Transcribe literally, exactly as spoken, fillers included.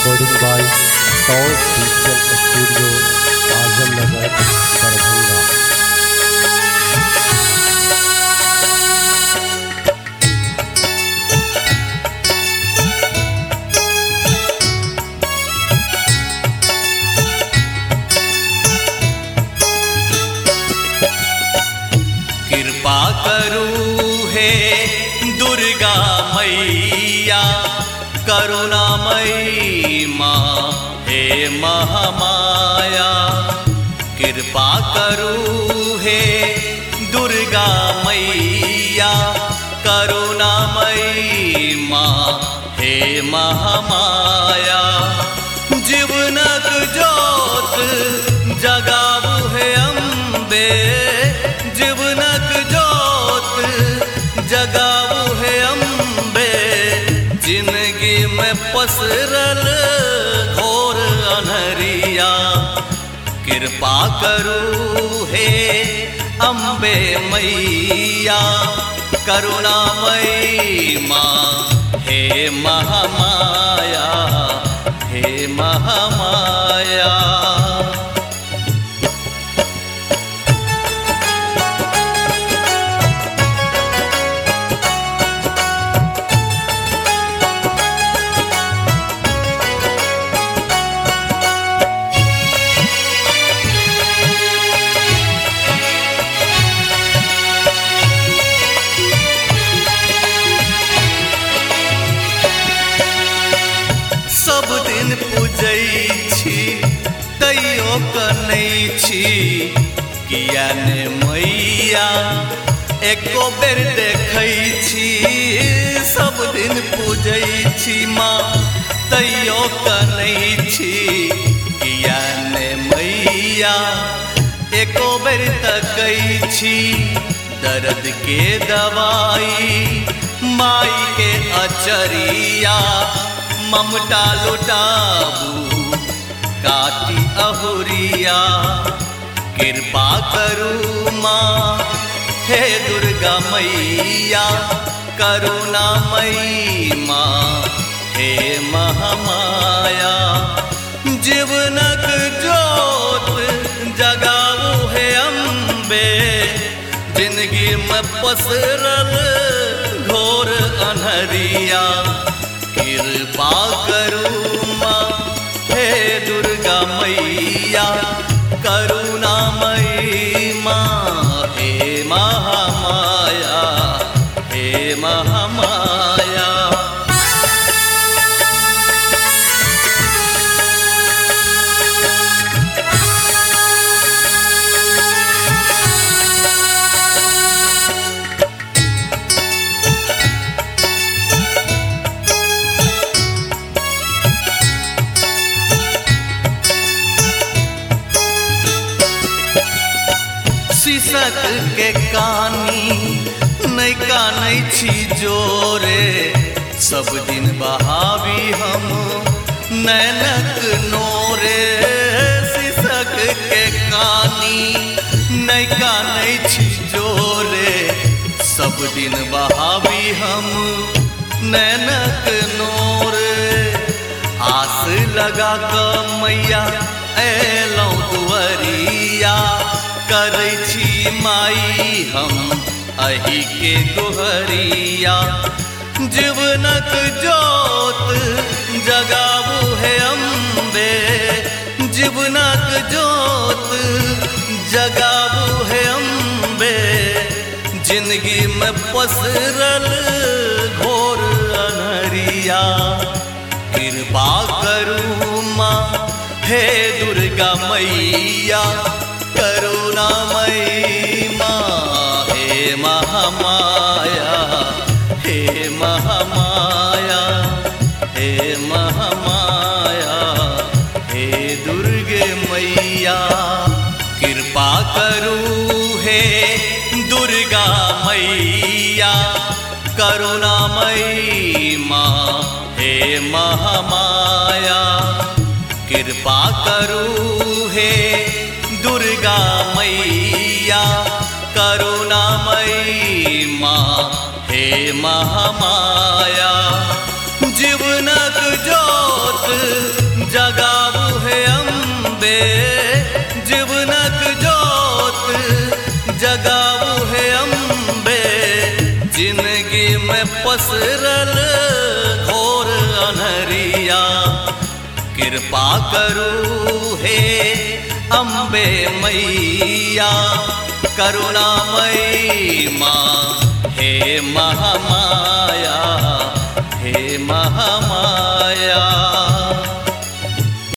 recording by Sound Digital Studio, Azamnagar, Darbhanga। कृपा करू हे दुर्गा मैया, करुणामयी माँ हे महामाया। कृपा करू हे दुर्गा मैया, करुणामयी माँ हे महामाया। जीवनक जोत जगावु हे अम्बे, जीवनक जोत जगावु हे अम्बे। जिंदगी में पसरल घोर अनहरिया, कृपा करू हे अम्बे मैया, करुणामयी माँ हे महामाया, हे महामाया। सब दिन पूजै छी तैयो कनै छी, किया ने मैया एको बेर देखै छी। सब दिन पूजै छी माँ तैयो कनै छी, किया ने मैया एको बेर तकै छी। दर्द के दवाई माई के अचरिया, ममता लुटाबू काटी अहुरिया। कृपा करू माँ हे दुर्गा मैया, करुणामयी माँ हे महामाया। जीवनक जोत जगावु हे अम्बे, जिंदगी में पसरल घोर अनहरिया। कृपा करू माँ हे दुर्गा मैया, करुणामयी माँ हे महामाया, हे महामाया। शीशक के कानी नहीं कानै छी जोरे, सब दिन बहावी हम नैनक नोरे। शीशक के कानी नहीं कानै छी जोरे, सब दिन बहावी हम नैनक नोरे। आस लगा क मैया ऐलौं दुअरिया, करै छी माई हम अही के गोहरिया। जीवनक जोत जगावु हे अम्बे, जीवनक जोत जगावु हे अम्बे। जिंदगी में पसरल घोर अनहरिया, कृपा करू माँ हे दुर्गा मैया, करुणामयी माँ हे महामाया, हे महामाया, हे महामाया। हे दुर्गे मैया कृपा करू हे दुर्गा मैया, करुणामयी माँ हे महामाया। कृपा करू हे दुर्गा मैया, करुणामयी माँ हे महामाया। जीवनक जोत जगाऊ है अम्बे जीवनक जोत, जगाऊ है अम्बे जिंदगी में पसरल घोर अनहरिया। कृपा करू हे अम्बे मैया, करुणामयी माँ